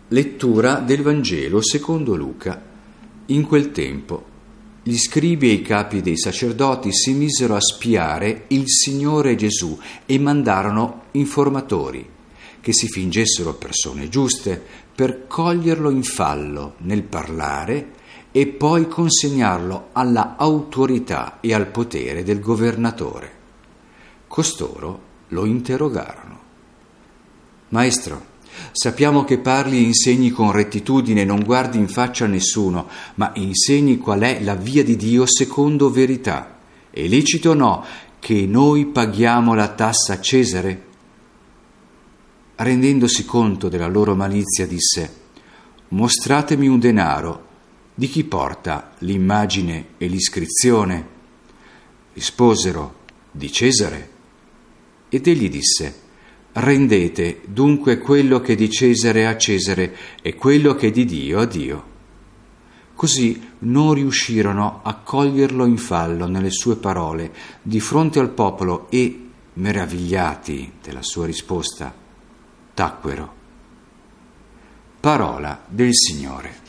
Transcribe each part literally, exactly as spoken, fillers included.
Lettura del Vangelo secondo Luca. In quel tempo gli scribi e i capi dei sacerdoti si misero a spiare il Signore Gesù e mandarono informatori che si fingessero persone giuste per coglierlo in fallo nel parlare e poi consegnarlo alla autorità e al potere del governatore. Costoro lo interrogarono. Maestro, sappiamo che parli e insegni con rettitudine, non guardi in faccia a nessuno, ma insegni qual è la via di Dio secondo verità. È lecito o no che noi paghiamo la tassa a Cesare? Rendendosi conto della loro malizia, disse: mostratemi un denaro di chi porta l'immagine e l'iscrizione. Risposero: di Cesare. Ed egli disse: rendete dunque quello che è di Cesare a Cesare e quello che è di Dio a Dio. Così non riuscirono a coglierlo in fallo nelle sue parole di fronte al popolo e, meravigliati della sua risposta, tacquero. Parola del Signore.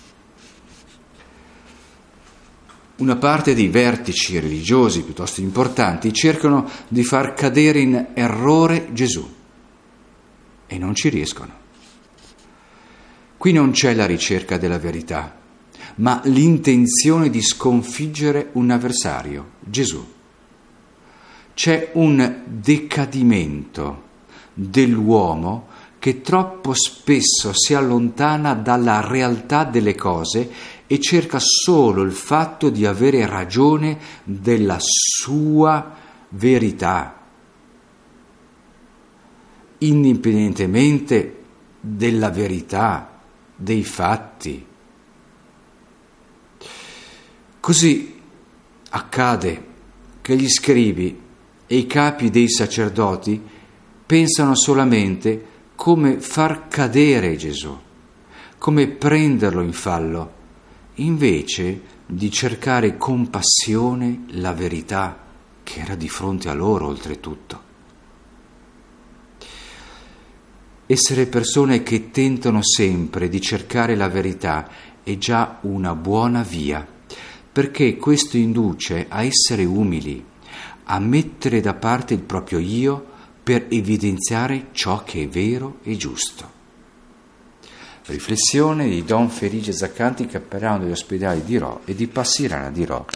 Una parte dei vertici religiosi piuttosto importanti cercano di far cadere in errore Gesù e non ci riescono. Qui non c'è la ricerca della verità, ma l'intenzione di sconfiggere un avversario, Gesù. C'è un decadimento dell'uomo che troppo spesso si allontana dalla realtà delle cose e cerca solo il fatto di avere ragione della sua verità, indipendentemente della verità dei fatti. Così accade che gli scribi e i capi dei sacerdoti pensano solamente come far cadere Gesù, come prenderlo in fallo, invece di cercare con passione la verità che era di fronte a loro oltretutto. Essere persone che tentano sempre di cercare la verità è già una buona via, perché questo induce a essere umili, a mettere da parte il proprio io per evidenziare ciò che è vero e giusto. Riflessione di Don Felice Zaccanti, cappellano degli ospedali di Rho e di Passirana di Rho.